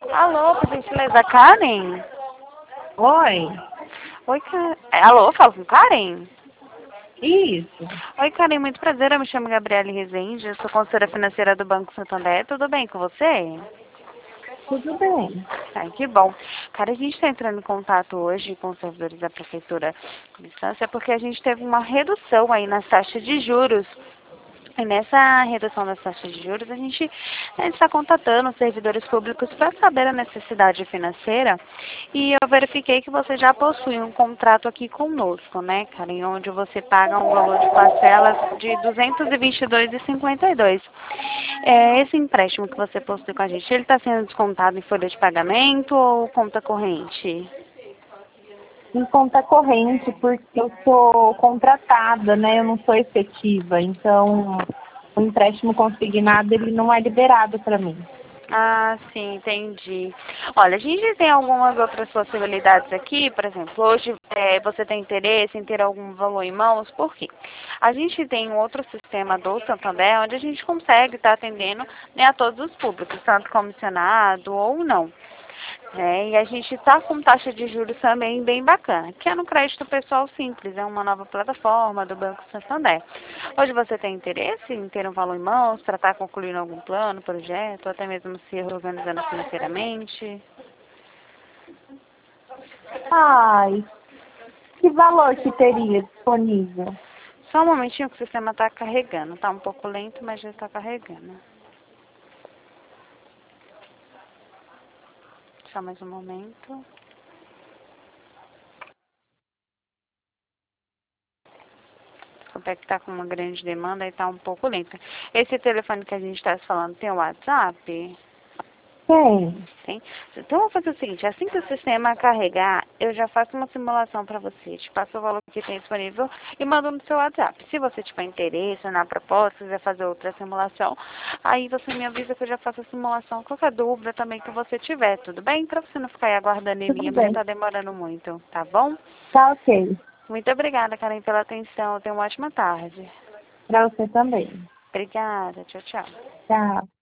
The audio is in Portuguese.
Alô, por gentileza, Karen? Oi, Oi, Karen. Alô, fala com Karen? isso, Oi, Karen, muito prazer. Eu me chamo Gabriele Rezende, eu sou consultora financeira do Banco Santander. Tudo bem com você? tudo bem. Ai, que bom. Cara, a gente está entrando em contato hoje com os servidores da Prefeitura com distância porque a gente teve uma redução aí nas taxas de juros. E nessa redução das taxas de juros, a gente está contatando os servidores públicos para saber a necessidade financeira. E eu verifiquei que você já possui um contrato aqui conosco, né, Karen, onde você paga um valor de parcelas de R$ 222,52. Esse empréstimo que você possui com a gente, ele está sendo descontado em folha de pagamento ou conta corrente? Em conta corrente, porque eu sou contratada, né? Eu não sou efetiva, então o empréstimo consignado ele não é liberado para mim. Ah, sim, entendi. Olha, a gente tem algumas outras possibilidades aqui, por exemplo, hoje você tem interesse em ter algum valor em mãos, por quê? A gente tem um outro sistema do Santander, onde a gente consegue estar atendendo, né, a todos os públicos, tanto comissionado ou não. E a gente está com taxa de juros também bem bacana, que é no crédito pessoal simples, é uma nova plataforma do Banco Santander. Hoje você tem interesse em ter um valor em mãos para estar concluindo algum plano, projeto, ou até mesmo se organizando financeiramente? Ai, que valor que teria disponível? Só um momentinho que o sistema está carregando, está um pouco lento, mas já está carregando. Só mais um momento. Desculpa, é que está com uma grande demanda e está um pouco lento. Esse telefone que a gente está falando tem o WhatsApp? Tem. Tem? Então, vou fazer o seguinte, assim que o sistema carregar, eu já faço uma simulação para você, te passo o valor que tem disponível e mando no seu WhatsApp. Se você tiver interesse na proposta, quiser fazer outra simulação, aí você me avisa que eu já faço a simulação. Qualquer dúvida também que você tiver, tudo bem? Para você não ficar aí aguardando em mim, Tudo porque bem. está demorando muito, tá bom? Tá ok. Muito obrigada, Karen, pela atenção. Tenha uma ótima tarde. Para você também. Obrigada. Tchau, tchau. Tchau.